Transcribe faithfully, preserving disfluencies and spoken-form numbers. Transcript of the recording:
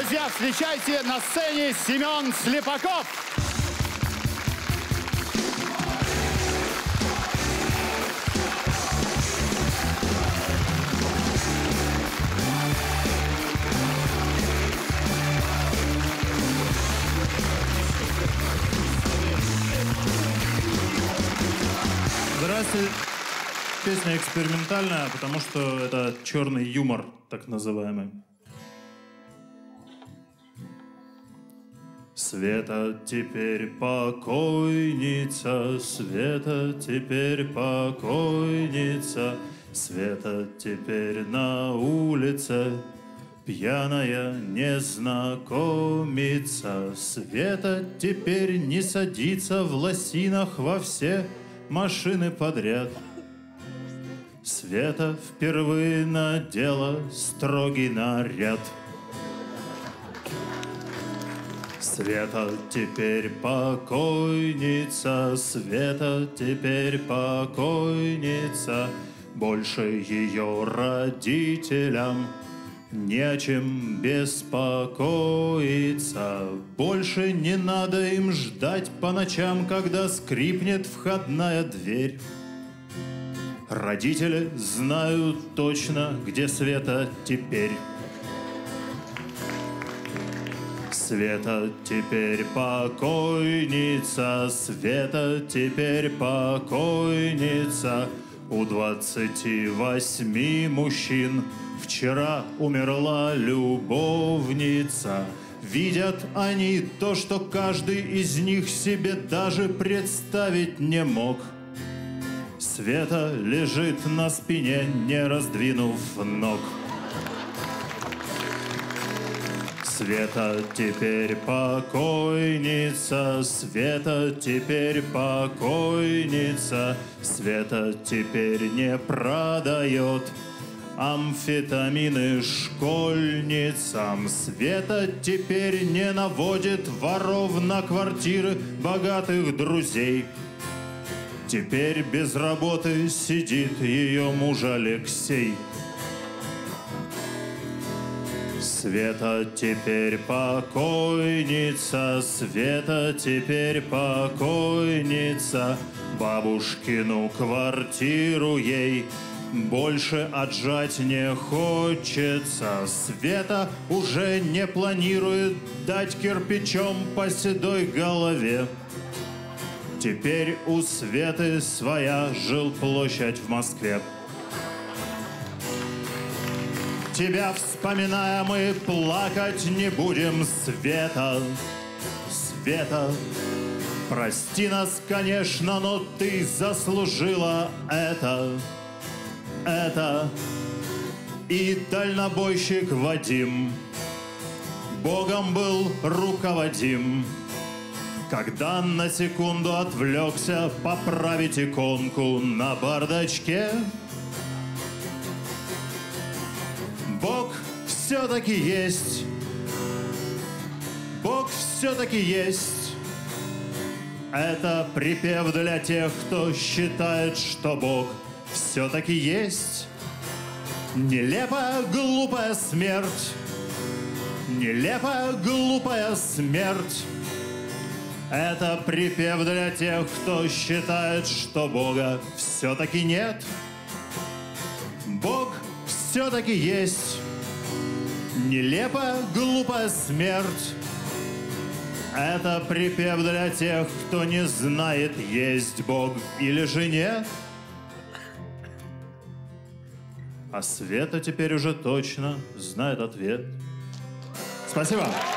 Друзья, встречайте на сцене Семен Слепаков. Здравствуйте. Песня экспериментальная, потому что это черный юмор, так называемый. Света теперь покойница, Света теперь покойница, Света теперь на улице, пьяная незнакомица. Света теперь не садится в лосинах во все машины подряд. Света впервые надела строгий наряд. Света теперь покойница, Света теперь покойница, больше ее родителям не о чем беспокоиться. Больше не надо им ждать по ночам, когда скрипнет входная дверь. Родители знают точно, где Света теперь. Света теперь покойница, Света теперь покойница. У двадцати восьми мужчин вчера умерла любовница. Видят они то, что каждый из них себе даже представить не мог. Света лежит на спине, не раздвинув ног. Света теперь покойница, Света теперь покойница, Света теперь не продает амфетамины школьницам. Света теперь не наводит воров на квартиры богатых друзей. Теперь без работы сидит ее муж Алексей. Света теперь покойница, Света теперь покойница, бабушкину квартиру ей больше отжать не хочется. Света уже не планирует дать кирпичом по седой голове. Теперь у Светы своя жилплощадь в Москве. Тебя вспоминая мы плакать не будем, Света, Света. Прости нас, конечно, но ты заслужила это, это. И дальнобойщик Вадим Богом был руководим, когда на секунду отвлекся поправить иконку на бардачке. Бог все-таки есть, Бог все-таки есть. Это припев для тех, кто считает, что Бог все-таки есть. Нелепая, глупая смерть, нелепая, глупая смерть. Это припев для тех, кто считает, что Бога все-таки нет. Бог все-таки есть. Нелепая, глупая смерть. Это припев для тех, кто не знает, есть Бог или же нет. А Света теперь уже точно знает ответ. Спасибо.